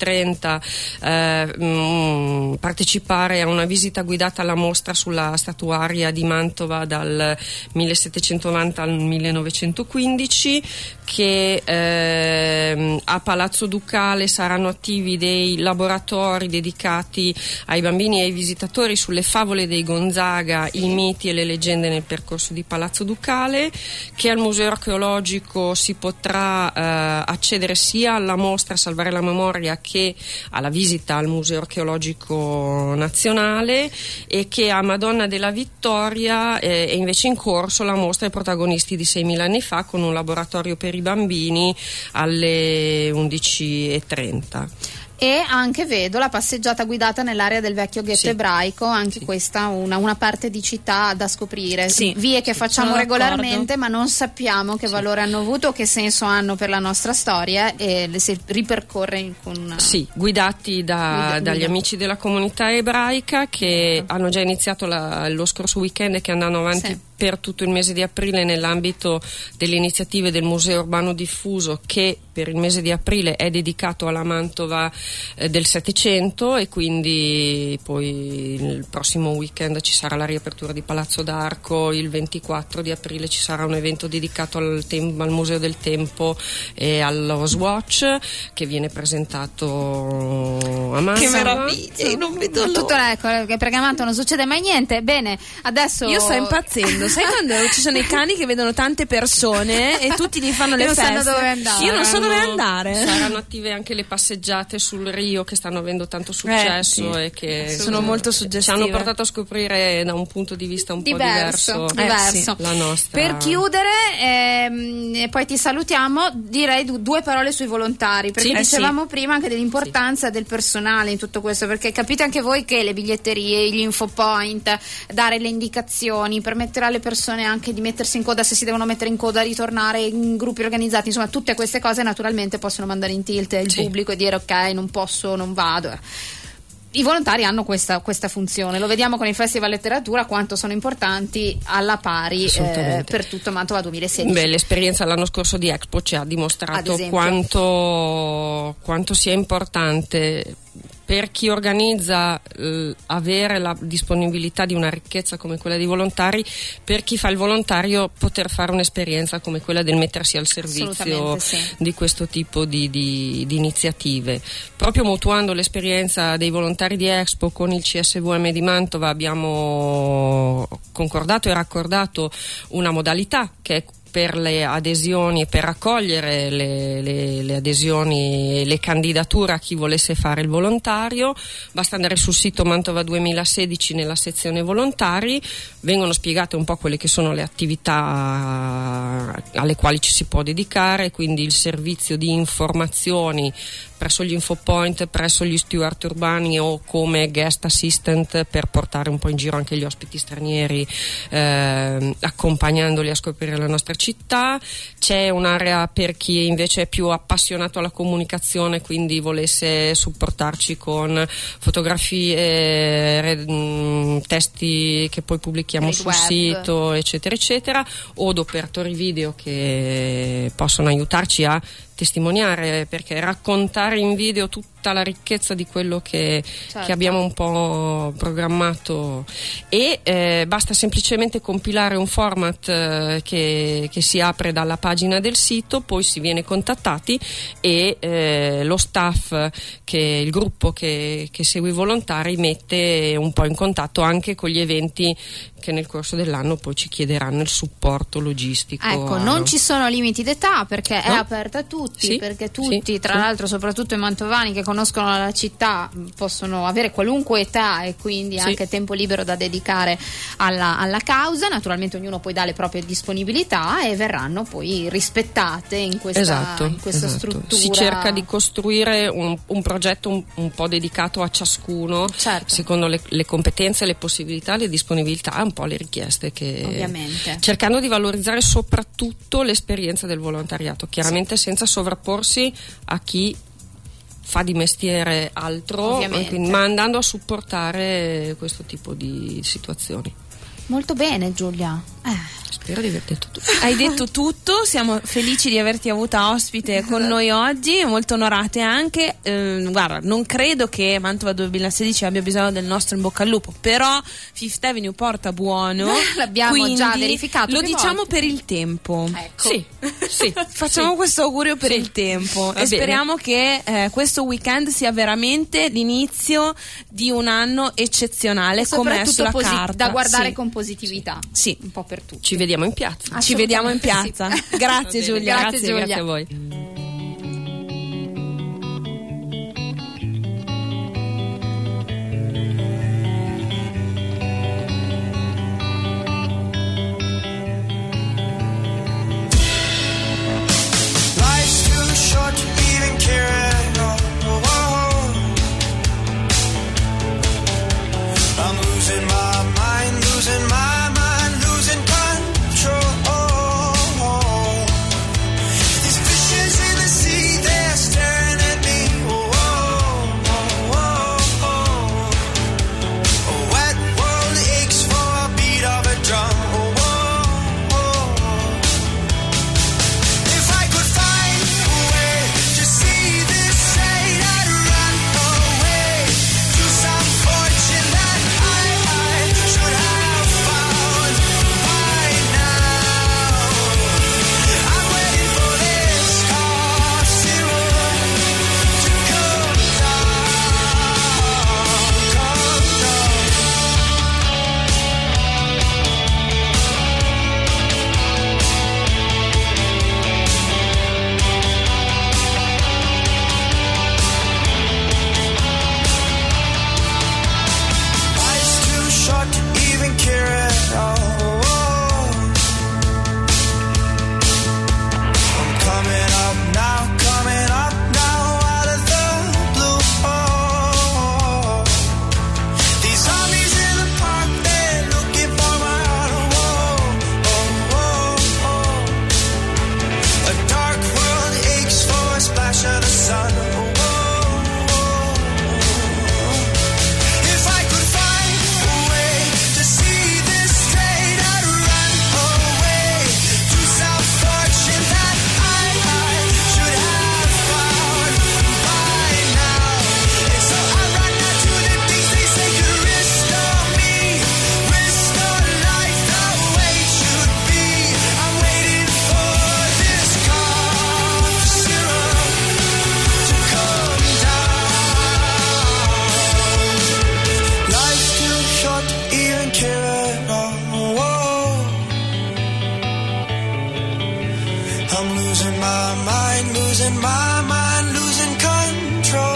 S6: 12:30 partecipare a una visita guidata alla mostra sulla statuaria di Mantova dal 1790 al 1915, che a Palazzo Ducale saranno attivi dei laboratori dedicati ai bambini e ai visitatori sulle favole dei Gonzaga, i miti e le leggende nel percorso di Palazzo Ducale, che al Museo Archeologico si potrà accedere sia alla mostra Salvare la Memoria che alla visita al Museo Archeologico Nazionale, e che a Madonna della Vittoria è invece in corso la mostra ai protagonisti di 6.000 anni fa, con un laboratorio per i bambini alle 11:30.
S4: E anche vedo la passeggiata guidata nell'area del vecchio ghetto ebraico, anche questa una parte di città da scoprire, vie che facciamo regolarmente ma non sappiamo che valore hanno avuto, che senso hanno per la nostra storia, e le si ripercorre con
S6: guidati dagli amici della comunità ebraica, che hanno già iniziato lo scorso weekend e che andranno avanti per tutto il mese di aprile nell'ambito delle iniziative del Museo Urbano Diffuso, che per il mese di aprile è dedicato alla Mantova del Settecento, e quindi poi il prossimo weekend ci sarà la riapertura di Palazzo d'Arco, il 24 di aprile ci sarà un evento dedicato al Museo del Tempo e allo Swatch, che viene presentato a Mantova.
S5: Che meraviglia, non vedo l'ora.
S4: Perché a Mantova non succede mai niente. Bene, adesso
S5: io sto impazzendo. Sai quando ci sono i cani che vedono tante persone e tutti gli fanno le feste?
S4: Non sanno dove andare.
S5: Io non so dove andare.
S6: Saranno attive anche le passeggiate sul Rio, che stanno avendo tanto successo e che
S5: sono molto suggestive.
S6: Ci hanno portato a scoprire da un punto di vista un po' diverso. La nostra.
S4: Per chiudere, e poi ti salutiamo, direi due parole sui volontari, perché dicevamo prima anche dell'importanza del personale in tutto questo, perché capite anche voi che le biglietterie, gli infopoint, dare le indicazioni, permettere alle persone anche di mettersi in coda se si devono mettere in coda, ritornare in gruppi organizzati, insomma tutte queste cose naturalmente possono mandare in tilt il pubblico e dire ok, non posso, non vado. I volontari hanno questa funzione, lo vediamo con il Festival Letteratura quanto sono importanti, alla pari per tutto Mantova 2016.
S6: L'esperienza l'anno scorso di Expo ci ha dimostrato quanto sia importante per chi organizza avere la disponibilità di una ricchezza come quella dei volontari, per chi fa il volontario poter fare un'esperienza come quella del mettersi al servizio di questo tipo di iniziative. Proprio mutuando l'esperienza dei volontari di Expo con il CSVM di Mantova abbiamo concordato e raccordato una modalità che è per le adesioni e per raccogliere le adesioni e le candidature a chi volesse fare il volontario. Basta andare sul sito Mantova 2016 nella sezione volontari, vengono spiegate un po' quelle che sono le attività alle quali ci si può dedicare, quindi il servizio di informazioni presso gli infopoint, presso gli steward urbani o come guest assistant per portare un po' in giro anche gli ospiti stranieri, accompagnandoli a scoprire la nostra città. C'è un'area per chi invece è più appassionato alla comunicazione, quindi volesse supportarci con fotografie, testi che poi pubblichiamo sul sito, eccetera eccetera, o operatori video che possono aiutarci a testimoniare, perché raccontare in video tutta la ricchezza di quello che abbiamo un po' programmato, e basta semplicemente compilare un format che si apre dalla pagina del sito, poi si viene contattati e lo staff, il gruppo che segue i volontari, mette un po' in contatto anche con gli eventi che nel corso dell'anno poi ci chiederanno il supporto logistico.
S4: Ecco, non ci sono limiti d'età, perché è aperta a tutti, perché tutti, tra l'altro soprattutto i mantovani che conoscono la città, possono avere qualunque età e quindi anche tempo libero da dedicare alla causa. Naturalmente ognuno poi dà le proprie disponibilità e verranno poi rispettate in questa struttura.
S6: Si cerca di costruire un progetto un po' dedicato a ciascuno, secondo le competenze, le possibilità, le disponibilità, un po' le richieste,
S4: ovviamente
S6: cercando di valorizzare soprattutto l'esperienza del volontariato, chiaramente senza sovrapporsi a chi fa di mestiere altro, ma andando a supportare questo tipo di situazioni.
S4: Molto bene, Giulia.
S6: Spero di aver detto tutto.
S5: Hai detto tutto, siamo felici di averti avuta ospite con noi oggi, molto onorate anche. Guarda, non credo che Mantova 2016 abbia bisogno del nostro in bocca al lupo, però Fifth Avenue porta buono.
S4: L'abbiamo già verificato.
S5: Lo diciamo per il tempo.
S4: Ecco.
S6: Sì.
S5: Facciamo questo augurio per il tempo e speriamo che questo weekend sia veramente l'inizio di un anno eccezionale, come è sulla carta,
S4: da guardare con positività.
S5: Sì,
S4: un po' per tutti.
S6: Ci vediamo in piazza.
S5: Ci vediamo in piazza. Grazie Giulia.
S6: Grazie a voi.
S3: Life's too short to even care at all. I'm losing my mind, losing my mind, losing control. These fishes in the sea, they're staring at me. A wet world aches for a beat of a drum. If I could find a way to see this straight, I'd run away to some fortune that I should have found by now. I'm waiting for this cough syrup to come Life's too short to even care at all. I'm coming up now out of the blue. These zombies in the park, they're looking for my heart. A dark world aches for a splash of the sun. If I could find a way to see this straight, I'd run away to some fortune that I should have found by now. And so I run out to the things they say could restore me, restore life the way it should be. I'm waiting for this cough syrup to come down. Life's too short to even care at all. I'm losing my mind, losing my mind, losing control.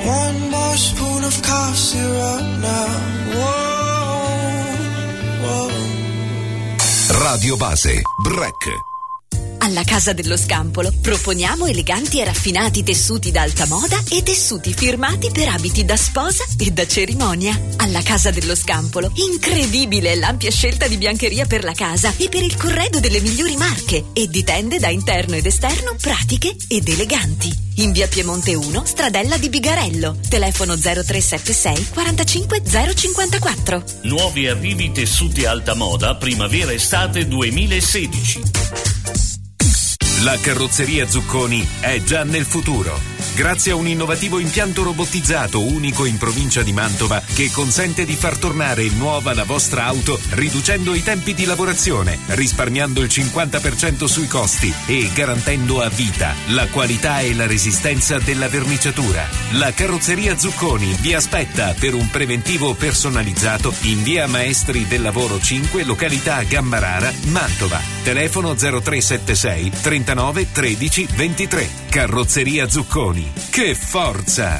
S3: One more spoon of cough syrup now. Whoa, whoa.
S7: Radio Base, Break.
S2: Alla Casa dello Scampolo proponiamo eleganti e raffinati tessuti da alta moda e tessuti firmati per abiti da sposa e da cerimonia. Alla Casa dello Scampolo, incredibile l'ampia scelta di biancheria per la casa e per il corredo delle migliori marche e di tende da interno ed esterno pratiche ed eleganti. In via Piemonte 1, Stradella di Bigarello. Telefono 0376 45 054.
S12: Nuovi arrivi tessuti alta moda primavera-estate 2016.
S13: La carrozzeria Zucconi è già nel futuro. Grazie a un innovativo impianto robotizzato unico in provincia di Mantova che consente di far tornare nuova la vostra auto riducendo i tempi di lavorazione, risparmiando il 50% sui costi e garantendo a vita la qualità e la resistenza della verniciatura. La carrozzeria Zucconi vi aspetta per un preventivo personalizzato in via Maestri del Lavoro 5, località Gammarara, Mantova. Telefono 0376 39 13 23. Carrozzeria Zucconi. Che forza!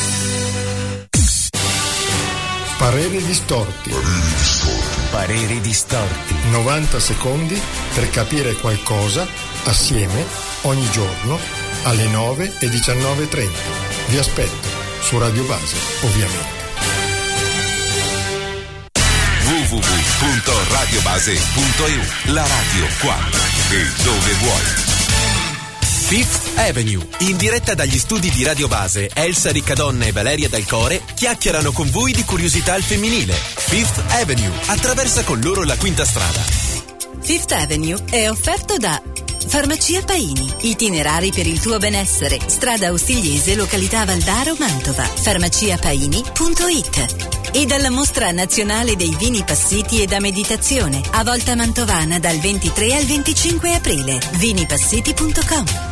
S14: Pareri distorti.
S15: Pareri distorti.
S14: 90 secondi per capire qualcosa assieme ogni giorno alle 9 e 19:30. Vi aspetto su Radio Base, ovviamente.
S7: www.radiobase.eu. La radio quando e dove vuoi.
S1: Fifth Avenue, in diretta dagli studi di Radio Base, Elsa Riccadonna e Valeria Dal Core chiacchierano con voi di curiosità al femminile. Fifth Avenue attraversa con loro la quinta strada.
S2: Fifth Avenue è offerto da Farmacia Paini, itinerari per il tuo benessere, strada Austigliese, località Valdaro, Mantova, farmaciapaini.it, e dalla Mostra Nazionale dei Vini Passiti e da Meditazione, a Volta Mantovana dal 23 al 25 aprile, vinipassiti.com.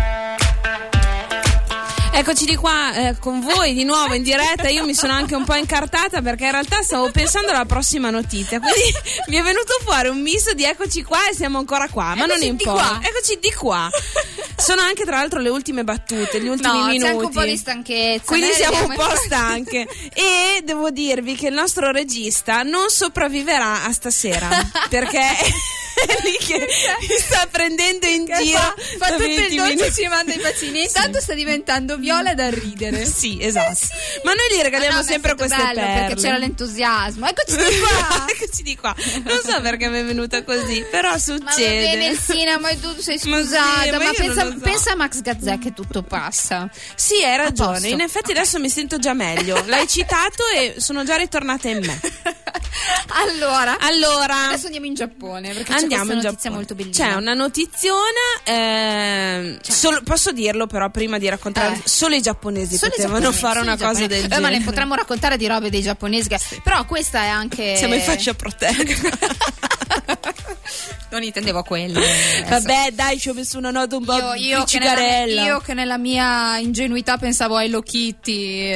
S5: Eccoci di qua con voi di nuovo in diretta. Io mi sono anche un po' incartata perché in realtà stavo pensando alla prossima notizia, quindi mi è venuto fuori un misto di eccoci qua e siamo ancora qua, ma non importa. Eccoci di qua. Sono anche tra l'altro le ultime battute, gli ultimi minuti.
S4: C'è anche un po' di stanchezza.
S5: Quindi siamo un po' stanche. E devo dirvi che il nostro regista non sopravviverà a stasera perché è lì che mi sta prendendo in giro.
S4: Fa tutto il dolce, ci manda i bacini. Intanto sta diventando viola da ridere.
S5: Sì, esatto. Sì. Ma noi gli regaliamo sempre queste perle
S4: perché c'era l'entusiasmo. Eccoci di qua.
S5: Eccoci di qua. Non so perché mi è venuta così, però succede.
S4: Ma va bene, Sina, ma tu sei scusata. Ma pensa a Max Gazzè che tutto passa.
S5: Sì, hai ragione. In effetti adesso mi sento già meglio. L'hai citato e sono già ritornata in me.
S4: Allora
S5: adesso
S4: andiamo in Giappone perché
S5: andiamo
S4: c'è questa notizia molto bellissima.
S5: C'è una notiziona posso dirlo però prima di raccontare solo i giapponesi potevano fare una cosa del genere.
S4: Ma ne potremmo raccontare di robe dei giapponesi però questa è anche
S5: siamo in fascia protetta.
S4: Non intendevo a quello.
S5: Vabbè, dai, ci ho messo una nota un po' di cigarella.
S4: Io che nella mia ingenuità pensavo a Hello Kitty.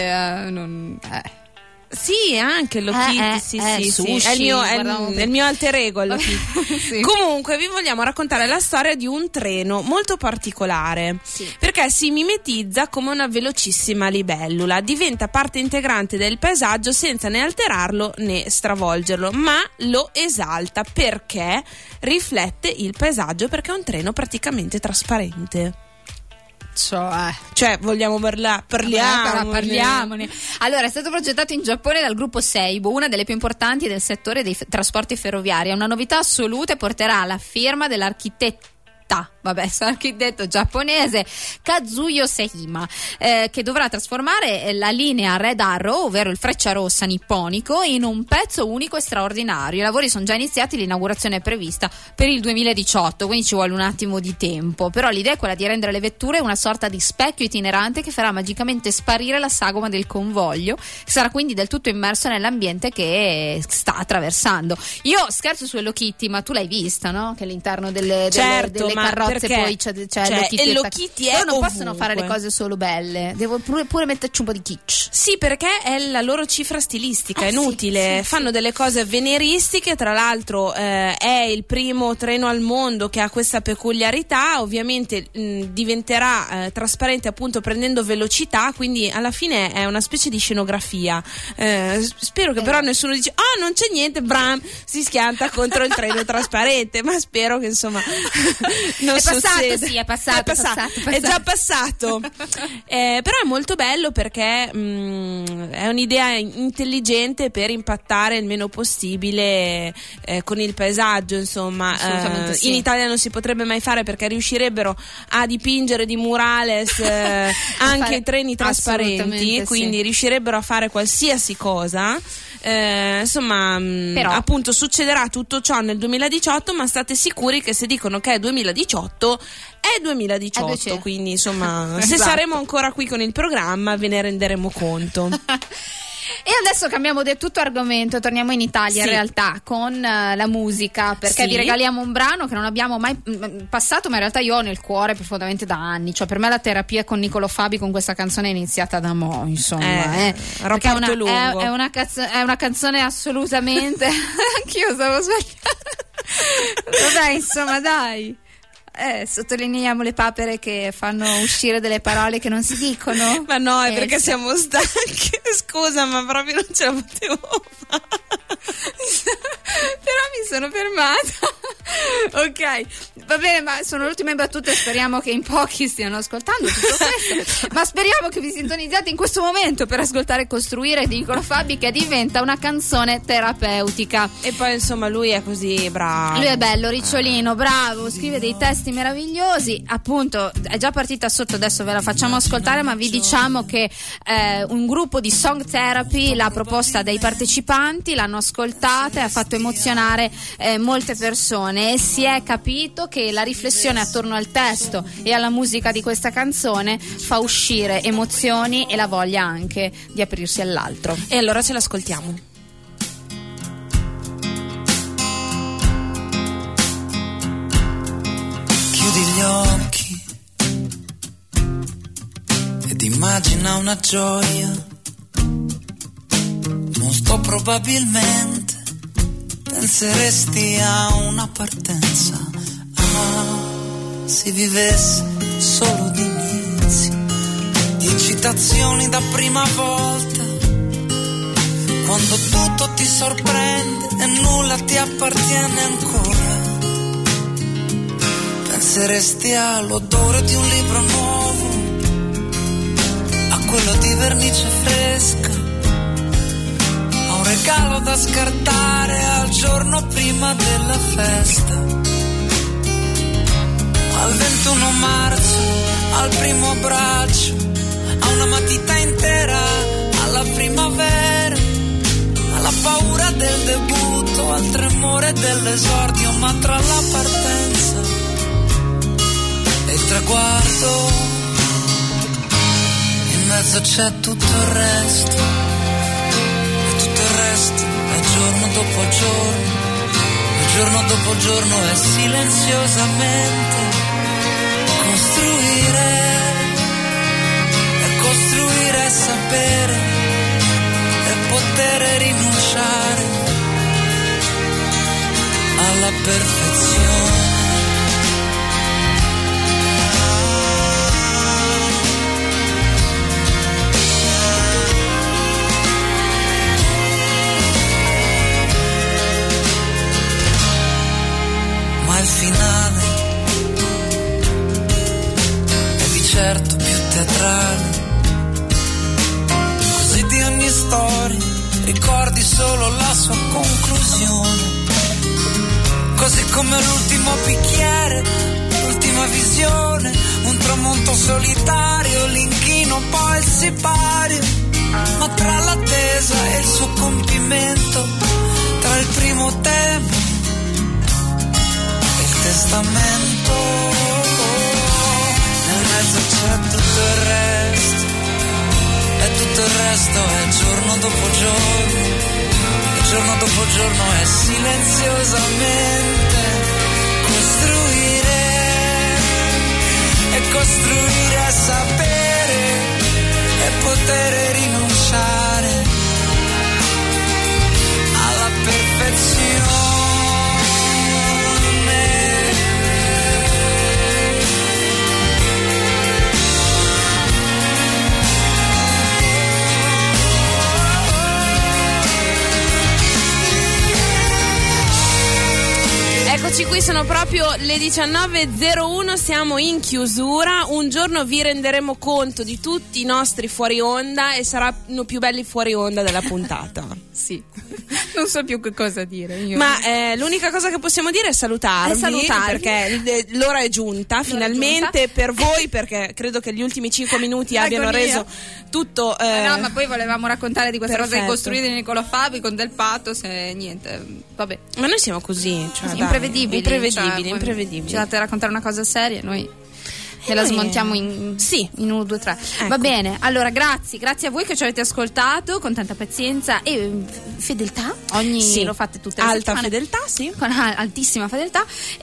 S5: Sì, anche Hello Kitty, sì.
S4: Sushi,
S5: è il mio alter ego Hello Kitty. Sì. Comunque vi vogliamo raccontare la storia di un treno molto particolare, perché si mimetizza come una velocissima libellula, diventa parte integrante del paesaggio senza né alterarlo né stravolgerlo, ma lo esalta perché riflette il paesaggio, perché è un treno praticamente trasparente. Cioè vogliamo parliamone.
S4: Allora, è stato progettato in Giappone dal gruppo Seibu, una delle più importanti del settore dei trasporti ferroviari. È una novità assoluta e porterà la firma dell'architetto giapponese Kazuyo Seihima, che dovrà trasformare la linea Red Arrow, ovvero il Frecciarossa nipponico, in un pezzo unico e straordinario. I lavori sono già iniziati, l'inaugurazione è prevista per il 2018, quindi ci vuole un attimo di tempo, però l'idea è quella di rendere le vetture una sorta di specchio itinerante che farà magicamente sparire la sagoma del convoglio, che sarà quindi del tutto immerso nell'ambiente che sta attraversando. Io scherzo su Hello Kitty, ma tu l'hai vista, no? Che all'interno delle carrozze ragazze, poi c'è
S5: Hello Kitty è
S4: non
S5: ovunque.
S4: Possono fare le cose solo belle, devo pure metterci un po' di kitsch.
S5: Sì, perché è la loro cifra stilistica, è inutile. Fanno delle cose avveniristiche, tra l'altro è il primo treno al mondo che ha questa peculiarità, ovviamente diventerà trasparente appunto prendendo velocità, quindi alla fine è una specie di scenografia. Spero che però nessuno dice non c'è niente, bram, si schianta contro il treno trasparente, ma spero che insomma non
S4: è passato,
S5: succeda.
S4: sì, è passato.
S5: È già passato. Però è molto bello perché è un'idea intelligente per impattare il meno possibile con il paesaggio, insomma.
S4: Sì.
S5: In Italia non si potrebbe mai fare perché riuscirebbe a dipingere di murales anche i treni trasparenti, quindi riuscirebbero a fare qualsiasi cosa. Insomma, però appunto succederà tutto ciò nel 2018, ma state sicuri che se dicono che è 2018 è 2018, quindi insomma se saremo ancora qui con il programma ve ne renderemo conto.
S4: E adesso cambiamo del tutto argomento, torniamo in Italia in realtà con la musica, perché vi regaliamo un brano che non abbiamo mai passato, ma in realtà io ho nel cuore profondamente da anni, cioè per me la terapia con Niccolò Fabi con questa canzone è iniziata da mo', insomma, perché è una canzone assolutamente anch'io stavo sbagliando. Vabbè, insomma, dai. Sottolineiamo le papere che fanno uscire delle parole che non si dicono.
S5: Ma no, è perché siamo stanche. Scusa, ma proprio non ce la potevo fare.
S4: Però mi sono fermata. Ok, va bene, ma sono le ultime battute. Speriamo che in pochi stiano ascoltando tutto questo. Ma speriamo che vi sintonizziate in questo momento per ascoltare Costruire di Niccolò Fabi, che diventa una canzone terapeutica.
S5: E poi insomma lui è così bravo.
S4: Lui è bello, ricciolino, bravo, scrive dei testi meravigliosi. Appunto è già partita sotto, adesso ve la facciamo ascoltare, ma vi diciamo che un gruppo di Song Therapy l'ha proposta dai partecipanti, l'hanno ascoltata e ha fatto emozionare molte persone, e si è capito che la riflessione attorno al testo e alla musica di questa canzone fa uscire emozioni e la voglia anche di aprirsi all'altro.
S5: E allora ce l'ascoltiamo.
S3: Chiudi gli occhi ed immagina una gioia. Molto probabilmente penseresti a una partenza. Se vivesse solo di inizi, di citazioni da prima volta, quando tutto ti sorprende e nulla ti appartiene ancora. Penseresti all'odore di un libro nuovo, a quello di vernice fresca, a un regalo da scartare al giorno prima della festa, al 21 marzo, al primo abbraccio, a una matita intera, alla primavera, alla paura del debutto, al tremore dell'esordio, ma tra la partenza e il traguardo, in mezzo c'è tutto il resto, e tutto il resto è giorno dopo giorno, e giorno dopo giorno è silenziosamente costruire, e costruire è sapere, e poter rinunciare alla perfezione. Ma il finale è di certo più teatrale, così di ogni storia ricordi solo la sua conclusione, così come l'ultimo bicchiere, l'ultima visione, un tramonto solitario, l'inchino poi il sipario, ma tra l'attesa e il suo compimento, tra il primo tema e il testamento, nel mezzo c'è tutto il resto, e tutto il resto è giorno dopo giorno, e giorno dopo giorno è silenziosamente costruire, costruire a sapere e poter rinunciare alla perfezione.
S5: Eccoci qui, sono proprio le 19.01, siamo in chiusura. Un giorno vi renderemo conto di tutti i nostri fuori onda e saranno più belli fuori onda della puntata.
S4: Sì, non so più che cosa dire io.
S5: Ma l'unica cosa che possiamo dire è salutarvi. Perché l'ora è giunta finalmente per voi, perché credo che gli ultimi 5 minuti abbiano reso tutto
S4: no, ma poi volevamo raccontare di questa
S5: perfetto.
S4: cosa che costruite di Nicolò Fabi con del pathos e niente, vabbè.
S5: Ma noi siamo così, cioè,
S4: imprevedibili. Ci date a raccontare una cosa seria, noi e la smontiamo in 1, 2, 3. Ecco. Va bene, allora grazie a voi che ci avete ascoltato con tanta pazienza e fedeltà. Lo fate tutte le
S5: alta
S4: settimane.
S5: Fedeltà, sì.
S4: Con altissima fedeltà.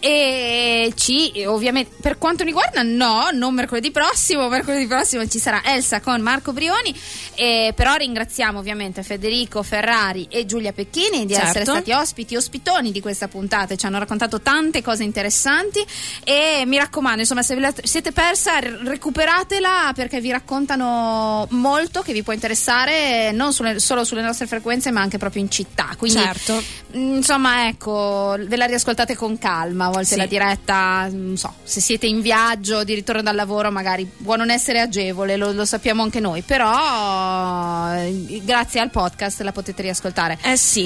S4: E ovviamente per quanto mi riguarda, non mercoledì prossimo ci sarà Elsa con Marco Brioni. Però ringraziamo ovviamente Federico Ferrari e Giulia Pecchini di essere stati ospitoni di questa puntata e ci hanno raccontato tante cose interessanti. E mi raccomando, insomma, se ve la siete persa, recuperatela, perché vi raccontano molto che vi può interessare non solo sulle nostre frequenze, ma anche proprio in città. Quindi insomma, ecco, ve la riascoltate con calma. A volte la diretta, non so, se siete in viaggio di ritorno dal lavoro magari può non essere agevole, lo sappiamo anche noi, però grazie al podcast la potete riascoltare.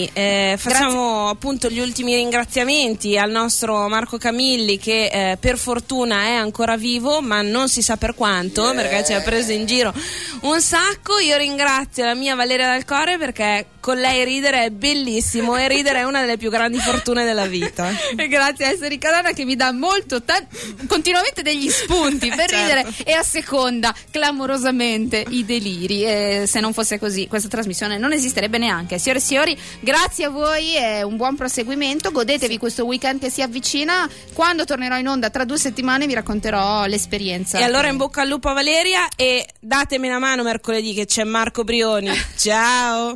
S5: Facciamo appunto gli ultimi ringraziamenti al nostro Marco Camilli che per fortuna è ancora vivo, ma non si sa per quanto, perché ci ha preso in giro un sacco. Io ringrazio la mia Valeria Dal Core, perché con lei ridere è bellissimo e ridere è una delle più grandi fortune della vita.
S4: E grazie a Esseri Cadana che mi dà continuamente degli spunti per ridere e asseconda clamorosamente i deliri. Se non fosse così questa trasmissione non esisterebbe neanche. Signore e signori, grazie a voi e un buon proseguimento. Godetevi questo weekend che si avvicina. Quando tornerò in onda tra 2 settimane vi racconterò l'esperienza.
S5: E allora in bocca al lupo a Valeria e datemi una mano mercoledì che c'è Marco Brioni. Ciao.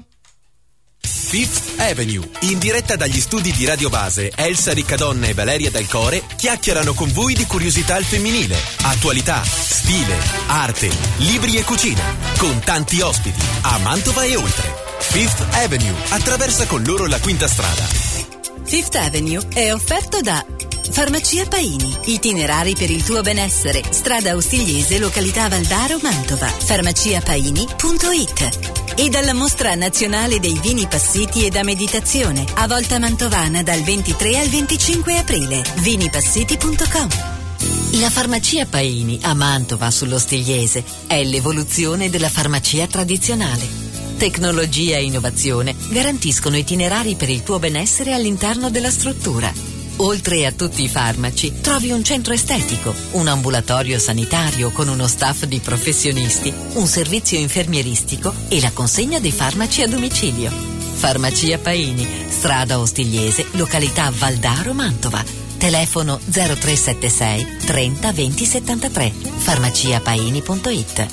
S1: Fifth Avenue, in diretta dagli studi di Radio Base, Elsa Riccadonna e Valeria Dal Core chiacchierano con voi di curiosità al femminile, attualità, stile, arte, libri e cucina, con tanti ospiti a Mantova e oltre. Fifth Avenue attraversa con loro la quinta strada.
S2: Fifth Avenue è offerto da Farmacia Paini, itinerari per il tuo benessere, strada Ostigliese, località Valdaro, Mantova, farmaciapaini.it, e dalla Mostra Nazionale dei Vini Passiti e da Meditazione, a Volta Mantovana dal 23 al 25 aprile, vinipassiti.com. La Farmacia Paini a Mantova sull'Ostigliese è l'evoluzione della farmacia tradizionale. Tecnologia e innovazione garantiscono itinerari per il tuo benessere all'interno della struttura. Oltre a tutti i farmaci, trovi un centro estetico, un ambulatorio sanitario con uno staff di professionisti, un servizio infermieristico e la consegna dei farmaci a domicilio. Farmacia Paini, strada Ostigliese, località Valdaro, Mantova. Telefono 0376 30 20 73. farmaciapaini.it.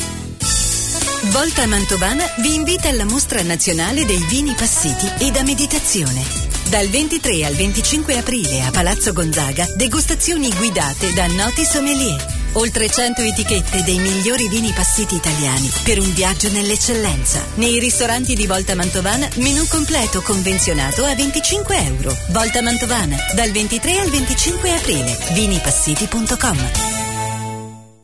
S2: Volta Mantovana vi invita alla Mostra Nazionale dei Vini Passiti e da Meditazione. Dal 23 al 25 aprile a Palazzo Gonzaga, degustazioni guidate da noti sommelier. Oltre 100 etichette dei migliori vini passiti italiani per un viaggio nell'eccellenza. Nei ristoranti di Volta Mantovana, menù completo convenzionato a €25. Volta Mantovana, dal 23 al 25 aprile. vinipassiti.com.